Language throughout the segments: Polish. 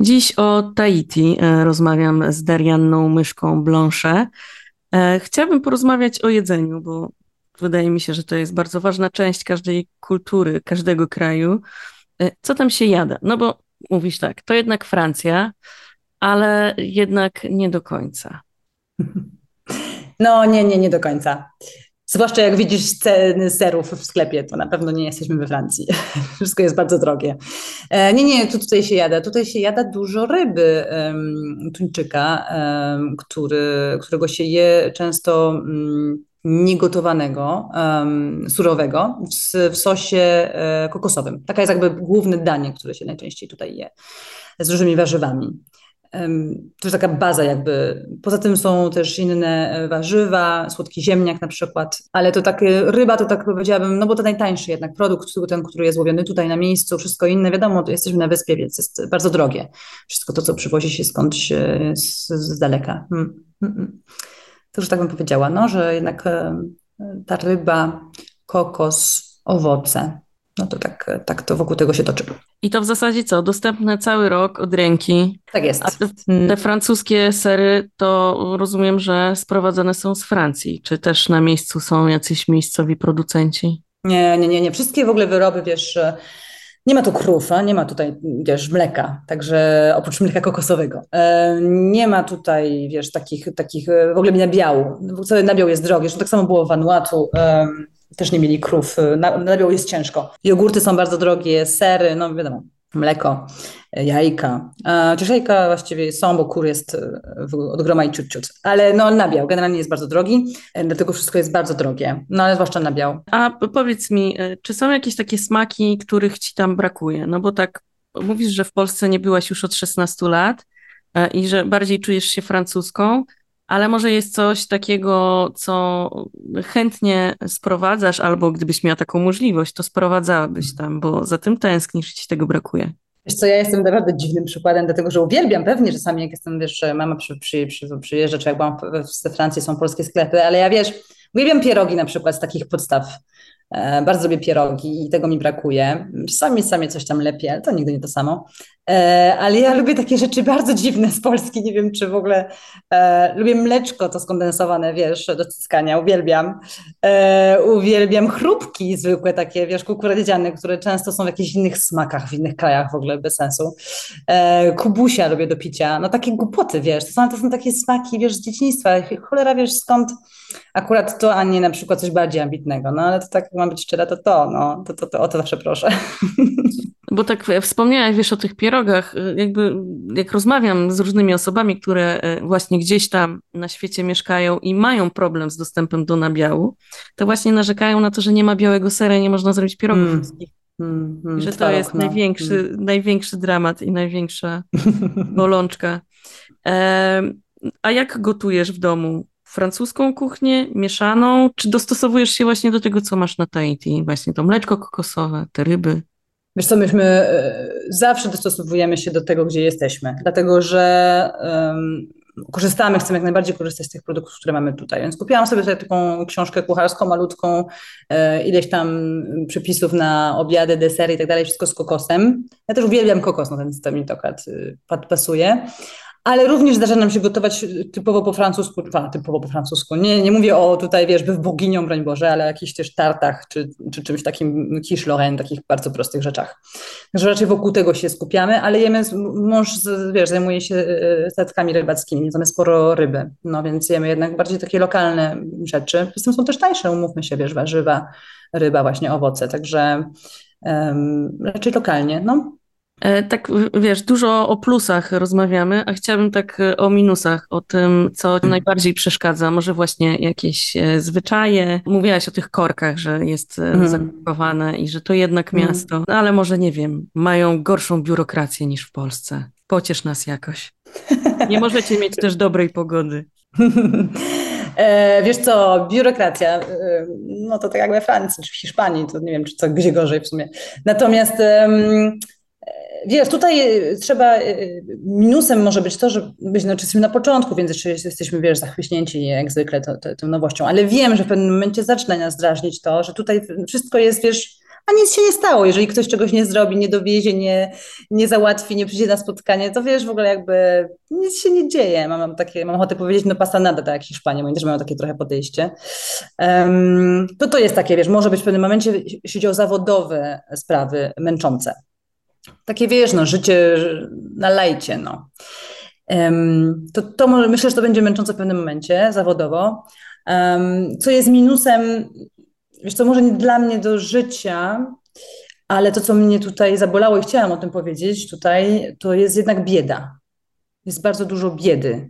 Dziś o Tahiti rozmawiam z Darianną Myszką Blanchet. Chciałabym porozmawiać o jedzeniu, bo wydaje mi się, że to jest bardzo ważna część każdej kultury, każdego kraju. Co tam się jada? No bo mówisz tak, to jednak Francja, ale jednak nie do końca. No nie do końca. Zwłaszcza jak widzisz ceny serów w sklepie, to na pewno nie jesteśmy we Francji. Wszystko jest bardzo drogie. Nie, tutaj się jada. Tutaj się jada dużo ryby tuńczyka, którego się je często niegotowanego, surowego, w sosie kokosowym. Taka jest jakby główne danie, które się najczęściej tutaj je, z różnymi warzywami. To jest taka baza jakby. Poza tym są też inne warzywa, słodki ziemniak na przykład, ale to takie, ryba to tak powiedziałabym, no bo to najtańszy jednak produkt, ten, który jest łowiony tutaj na miejscu, wszystko inne, wiadomo, to jesteśmy na wyspie, więc jest bardzo drogie. Wszystko to, co przywozi się skądś z daleka. To już tak bym powiedziała, no, że jednak ta ryba, kokos, owoce, no to tak to wokół tego się toczy. I to w zasadzie co? Dostępne cały rok od ręki. Tak A jest. te francuskie sery to rozumiem, że sprowadzane są z Francji. Czy też na miejscu są jacyś miejscowi producenci? Nie. Wszystkie w ogóle wyroby, wiesz, nie ma tu krów, nie ma tutaj, wiesz, mleka, także oprócz mleka kokosowego. Nie ma tutaj, wiesz, takich w ogóle nabiału. Cały nabiał jest drogi, zresztą tak samo było w Vanuatu. Też nie mieli krów. Nabiał jest ciężko. Jogurty są bardzo drogie, sery, no wiadomo, mleko, jajka. Chociaż jajka właściwie są, bo kur jest od groma i ciut. Ale no nabiał generalnie jest bardzo drogi, dlatego wszystko jest bardzo drogie. No ale zwłaszcza nabiał. A powiedz mi, czy są jakieś takie smaki, których ci tam brakuje? No bo tak mówisz, że w Polsce nie byłaś już od 16 lat i że bardziej czujesz się francuską, ale może jest coś takiego, co chętnie sprowadzasz, albo gdybyś miała taką możliwość, to sprowadzałabyś tam, bo za tym tęsknisz i ci tego brakuje. Wiesz co, ja jestem naprawdę dziwnym przykładem, dlatego że uwielbiam pewnie czasami, jak jestem, wiesz, mama przyjeżdża, czy jak byłam we Francji, są polskie sklepy, ale ja, wiesz, uwielbiam pierogi na przykład z takich podstaw. Bardzo lubię pierogi i tego mi brakuje. Czasami coś tam lepiej, ale to nigdy nie to samo. Ale ja lubię takie rzeczy bardzo dziwne z Polski, nie wiem, czy w ogóle lubię mleczko to skondensowane, wiesz, do cyskania, uwielbiam. Uwielbiam chrupki zwykłe takie, wiesz, kukurydziane, które często są w jakichś innych smakach, w innych krajach w ogóle bez sensu. Kubusia lubię do picia, no takie głupoty, wiesz, to są takie smaki, wiesz, z dzieciństwa. Cholera, wiesz, skąd akurat to, a nie na przykład coś bardziej ambitnego, no ale to tak, jak mam być szczera, no, o to zawsze proszę. Bo tak wspomniałaś, wiesz, o tych pierogach, jakby jak rozmawiam z różnymi osobami, które właśnie gdzieś tam na świecie mieszkają i mają problem z dostępem do nabiału, to właśnie narzekają na to, że nie ma białego sera i nie można zrobić pierogów wszystkich. I że to Twaróg, jest no. największy dramat i największa bolączka. A jak gotujesz w domu? Francuską kuchnię, mieszaną, czy dostosowujesz się właśnie do tego, co masz na Tahiti? Właśnie to mleczko kokosowe, te ryby. Wiesz co, myśmy zawsze dostosowujemy się do tego, gdzie jesteśmy, dlatego że chcemy jak najbardziej korzystać z tych produktów, które mamy tutaj. Więc kupiłam sobie tutaj taką książkę kucharską, malutką, ileś tam przepisów na obiady, desery i tak dalej, wszystko z kokosem. Ja też uwielbiam kokos, no ten to mi to akurat pasuje. Ale również zdarza nam się gotować typowo po francusku, typowo po francusku. Nie mówię o tutaj, wiesz, byw boginią, broń Boże, ale o jakichś też tartach, czy czymś takim quiche Lorraine, takich bardzo prostych rzeczach. Także raczej wokół tego się skupiamy, ale mąż, wiesz, zajmuje się statkami rybackimi, mamy sporo ryby, no więc jemy jednak bardziej takie lokalne rzeczy. Z tym są też tańsze, umówmy się, wiesz, warzywa, ryba, właśnie owoce, także raczej lokalnie, no. Tak, wiesz, dużo o plusach rozmawiamy, a chciałabym tak o minusach, o tym, co najbardziej przeszkadza. Może właśnie jakieś zwyczaje. Mówiłaś o tych korkach, że jest zakupowane i że to jednak miasto, no, ale może nie wiem, mają gorszą biurokrację niż w Polsce. Pociesz nas jakoś. Nie możecie mieć też dobrej pogody. Wiesz co, biurokracja, no to tak jak we Francji czy w Hiszpanii, to nie wiem, czy co, gdzie gorzej w sumie. Natomiast wiesz, tutaj minusem może być to, że jesteśmy na początku, więc jeszcze jesteśmy, wiesz, zachwyśnięci jak zwykle tą nowością, ale wiem, że w pewnym momencie zaczyna nas drażnić to, że tutaj wszystko jest, wiesz, a nic się nie stało. Jeżeli ktoś czegoś nie zrobi, nie dowiezie, nie załatwi, nie przyjdzie na spotkanie, to wiesz, w ogóle jakby nic się nie dzieje. Mam ochotę powiedzieć, no pasa nada, tak jak Hiszpanie, oni też mają takie trochę podejście. To jest takie, wiesz, może być w pewnym momencie, jeśli chodzi o zawodowe sprawy, męczące. Takie, wiesz, no, życie na lajcie, no. Myślę, że to będzie męczące w pewnym momencie, zawodowo. Co jest minusem, wiesz co, może nie dla mnie do życia, ale to, co mnie tutaj zabolało i chciałam o tym powiedzieć tutaj, to jest jednak bieda. Jest bardzo dużo biedy.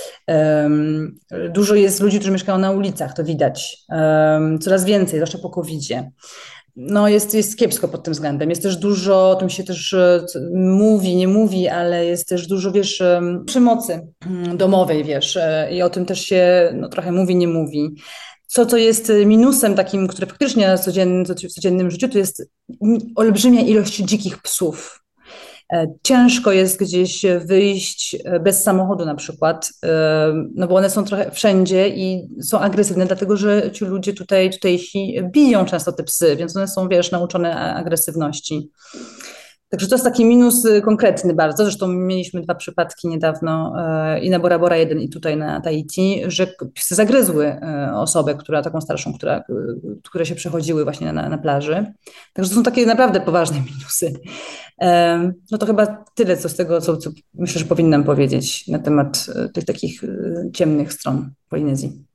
Dużo jest ludzi, którzy mieszkają na ulicach, to widać. Coraz więcej, zwłaszcza po COVID-zie. No jest kiepsko pod tym względem. Jest też dużo, o tym się też mówi, nie mówi, ale jest też dużo, wiesz, przemocy domowej, wiesz, i o tym też się trochę mówi, nie mówi. Co jest minusem takim, które faktycznie w codziennym życiu, to jest olbrzymia ilość dzikich psów. Ciężko jest gdzieś wyjść bez samochodu na przykład, no bo one są trochę wszędzie i są agresywne, dlatego że ci ludzie tutejsi biją często te psy, więc one są, wiesz, nauczone agresywności. Także to jest taki minus konkretny bardzo. Zresztą mieliśmy 2 przypadki niedawno i na Bora Bora 1 i tutaj na Tahiti, że psy zagryzły osobę, taką starszą, które się przechodziły właśnie na plaży. Także to są takie naprawdę poważne minusy. No to chyba tyle z tego, co myślę, że powinnam powiedzieć na temat tych takich ciemnych stron Polinezji.